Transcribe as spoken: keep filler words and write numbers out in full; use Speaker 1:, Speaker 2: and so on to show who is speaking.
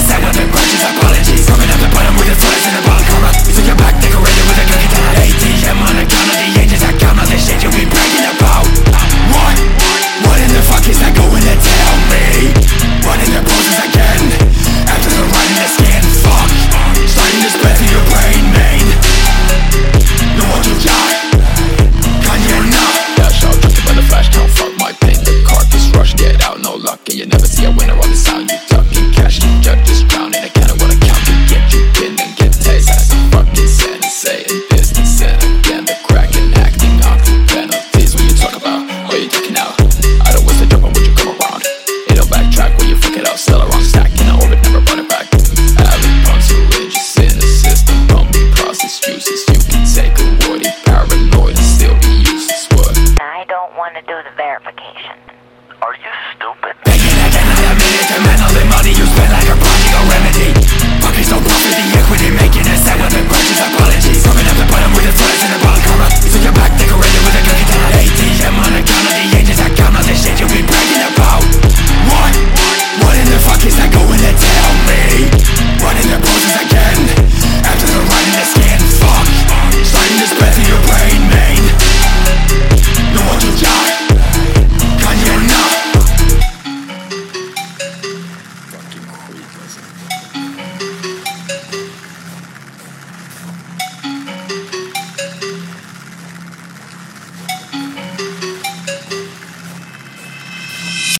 Speaker 1: set up and purchase apologies. Coming at the bottom with the slice and the ball karma. You took your back decorated with a cookie down. A T M on account of the ages. I count all the shit you be bragging about. What? What in the fuck is that going to tell me? Running the poses again after the running the skin. Fuck, starting to spread through your brain, main. You want to die? Can you not?
Speaker 2: Dash out, drifted by the flash, count, fuck my pain. The carcass rush, get out, no luck. And you never see a winner on the sound. You ducking cash, you judges drowning. I can't know what I count to get you in and get taste. That's a fucking sin, saying business. And again, the cracking, acting out the penalties. What you talk about? What you talking out? I don't waste the jump on what you come around. Ain't no backtrack when you fuck it out. Sell a wrong stack in the orbit, never run it back. Having punks who religious in the system. Bumping process uses. You can take a woody paranoid and still be useless. What?
Speaker 3: I don't want to do the verification.
Speaker 4: Are you stupid?